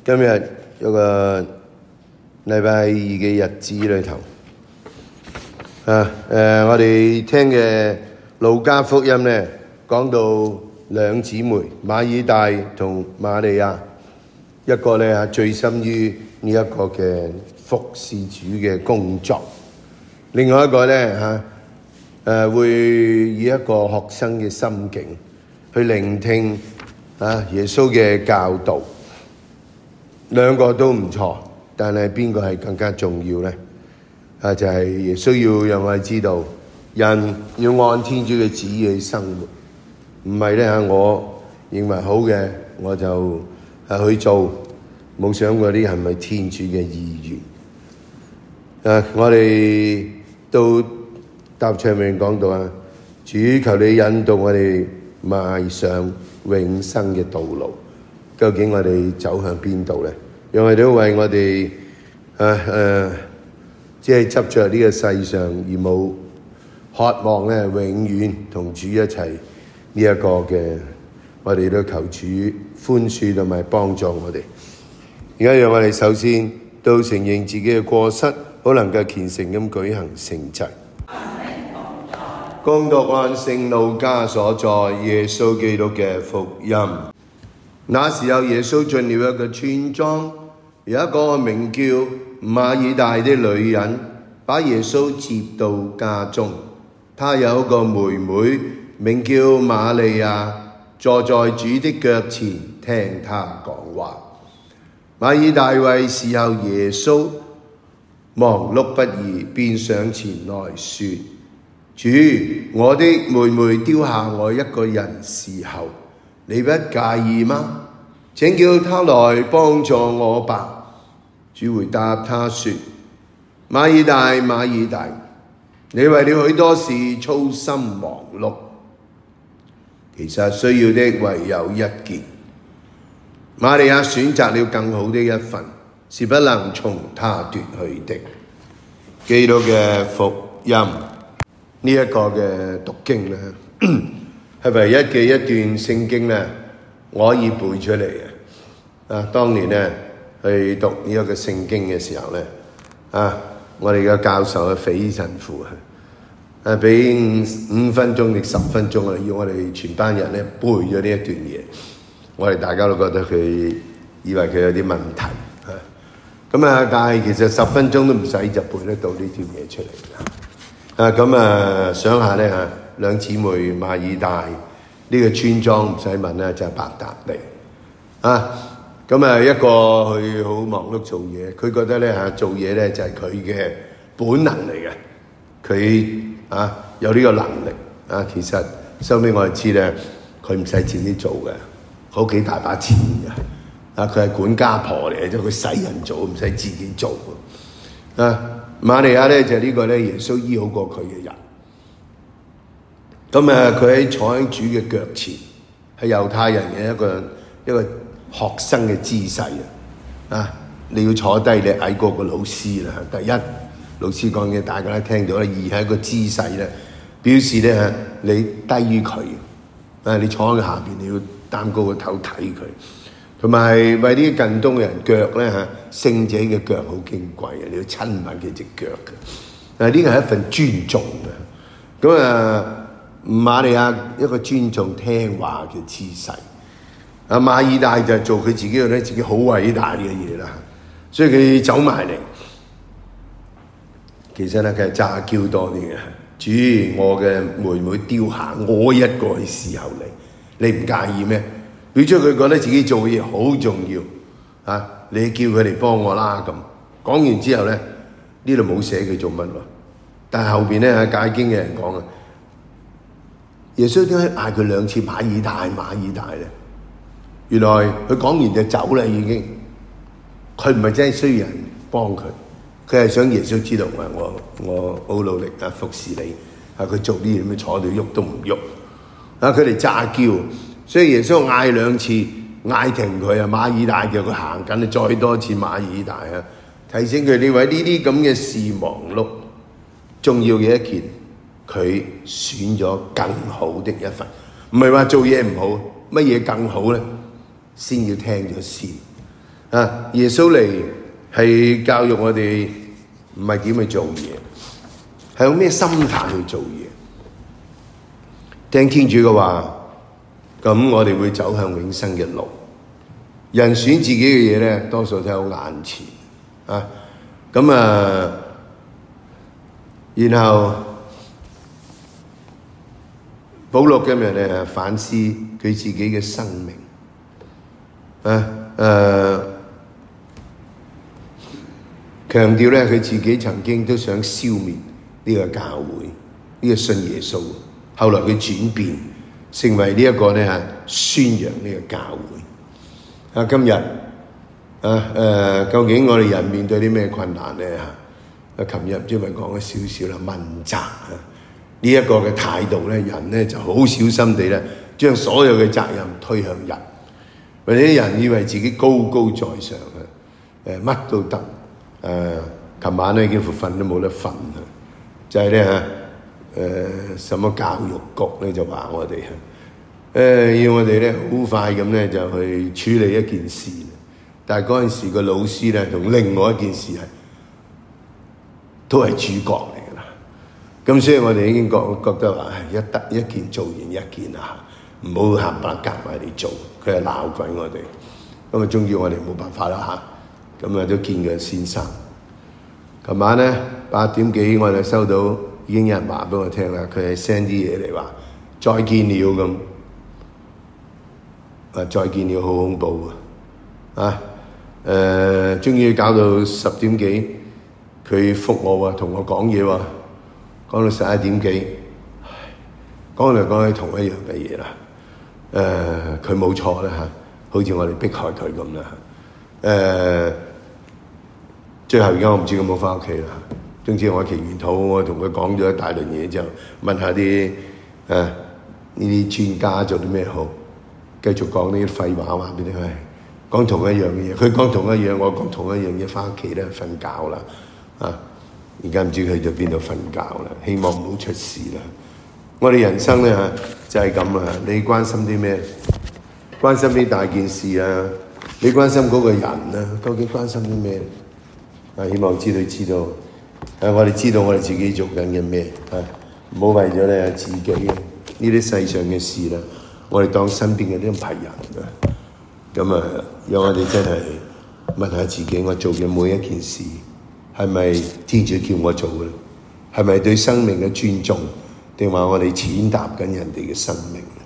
今日有個禮拜二嘅日子裏頭，我哋聽嘅路加福音呢，講到兩姊妹馬爾大同瑪利亞，一個呢醉心於呢一個嘅服侍主嘅工作，另外一個呢會以一個學生嘅心境去聆聽耶穌嘅教導。兩個都唔錯，但係邊個係更加重要呢？就係耶穌要讓我哋知道，人要按天主嘅旨意去生活，唔係咧我認為好嘅我就去做，冇想過啲係咪天主嘅意願。我哋到答唱裏面講到主求你引導我哋邁上永生嘅道路。究竟我哋走向邊度呢？讓我哋都為我哋即係執着呢個世上而冇渴望咧，永遠同主一齊呢一個嘅，我哋都求主寬恕同埋幫助我哋。而家讓我哋首先都承認自己嘅過失，好能夠虔誠咁舉行聖祭。恭讀按聖路加所載耶穌基督嘅福音。那時候耶穌進了一個村莊，有一個名叫馬爾大的女人把耶穌接到家中。她有一個妹妹名叫瑪利亞，坐在主的腳前聽他講話。馬爾大為侍候耶穌忙碌不已，便上前來說：主，我的妹妹丟下我一個人侍候，你不介意嗎？請叫他來幫助我吧。主回答他說：馬爾大，馬爾大，你為了許多事操心忙碌，其實需要的唯有一件。瑪利亞選擇了更好的一份，是不能從他奪去的。基督嘅福音，呢一個嘅讀經咧，係唯一嘅一段聖經咧，我可以背出嚟嘅。當年咧去讀呢一個聖經嘅時候咧，我哋嘅教授斐爾神父俾5分鐘定10分鐘要我哋全班人咧背咗呢一段嘢。我哋大家都覺得佢以為佢有啲問題但係其實10分鐘都唔使就背得到呢段嘢出嚟。想下咧兩姊妹馬爾大呢個村莊唔使問啦，就係伯達尼。一個佢好忙碌做嘢，佢覺得咧做嘢咧就係佢嘅本能嚟嘅，佢有呢個能力其實收尾我哋知咧，佢唔使自己做嘅，屋企大把錢嘅，佢係管家婆嚟嘅，即係佢使人做，唔使自己做。瑪利亞咧就係呢個咧耶穌醫好過佢嘅人。佢喺坐喺主嘅腳前，係猶太人嘅一個學生嘅姿勢你要坐低，你矮過個老師啦。第一，老師講嘢大家都聽到啦；二係一個姿勢咧，表示咧你低於佢。你坐喺佢下邊，你要擔高個頭睇佢。同埋為啲近東嘅人腳咧聖者嘅腳好矜貴嘅，你要親吻佢隻腳嘅。呢個係一份尊重嘅。瑪利亞一個尊重聽話嘅姿勢。馬爾大就做佢自己覺得自己好偉大嘅嘢啦，所以佢走埋嚟。其實咧佢係詐嬌多啲嘅。主，我嘅妹妹丟下我一個去侍候你，你唔介意咩？表出佢覺得自己做嘢好重要你叫佢嚟幫我啦咁。講完之後咧，呢度冇寫佢做乜喎，但係後邊咧解經嘅人講耶穌點解嗌佢2次馬爾大馬爾大咧？原來佢講完就走啦，已經。佢唔係真係需要人幫佢，佢係想耶穌知道我好努力服侍你。佢做啲嘢咁坐到喐都唔喐。佢哋詐嬌，所以耶穌嗌2次，嗌停佢馬爾大叫佢行緊，再多次馬爾大提醒佢，你為呢啲咁嘅事忙碌，重要嘅一件，佢選咗更好的一份，唔係話做嘢唔好，乜嘢更好咧？先要聽咗先。 耶穌嚟係教育我哋唔係點去做嘢，係用咩心態去做嘢。聽天主嘅話，咁我哋會走向永生嘅路。人選自己嘅嘢咧，多數都喺眼前啊。然後保羅今日咧反思佢自己嘅生命強調咧佢自己曾經都想消滅呢個教會，呢個信耶穌，後來佢轉變成為呢一個咧宣揚呢個教會。今日究竟我哋人面對啲咩困難咧？琴日唔知咪講咗少少啦，問責呢一個嘅態度咧，人咧就好小心地咧將所有嘅責任推向人，或者啲人以為自己高高在上乜都得。琴晚咧幾乎瞓都冇得瞓，就係咧什麼教育局咧就話我哋要我哋咧好快咁咧就去處理一件事，但係嗰陣時個老師咧同另外一件事都係主角嚟㗎啦。咁所以我哋已經覺得話一件做完一件啦，唔好冚唪唥夾埋嚟做。佢係鬧鬼我哋，咁終於我哋冇辦法啦嚇。咁都見佢先生。琴晚咧8點幾我哋收到已經有人話俾我聽啦，佢係 send 啲嘢嚟話再見了咁。再見了好恐怖終於搞到10點幾，佢覆我同我講嘢喎，講到11點幾，講嚟講去同一樣嘅嘢啦。佢冇錯啦嚇，好似我哋迫害佢咁啦。最後而家我唔知佢有冇返屋企啦。總之我祈完禱，我同佢講咗一大輪嘢之後，問下啲呢啲專家做啲咩好。繼續講呢啲廢話話俾你聽，講同一樣嘅嘢，佢講同一樣，我講同一樣嘢，返屋企咧瞓覺啦。而家唔知佢去咗邊度瞓覺啦，希望唔好出事啦。我哋人生咧就係咁啊！你關心啲咩？關心啲大件事啊？你關心嗰個人啊？究竟關心啲咩？希望知道，我哋知道我哋自己做緊嘅咩？唔好為咗咧自己呢啲世上嘅事啦。我哋當身邊嘅啲唔係人嘅，咁讓我哋真係問下自己，我做嘅每一件事係咪天主叫我做嘅？係咪對生命嘅尊重，定話我哋踐踏緊人哋嘅生命？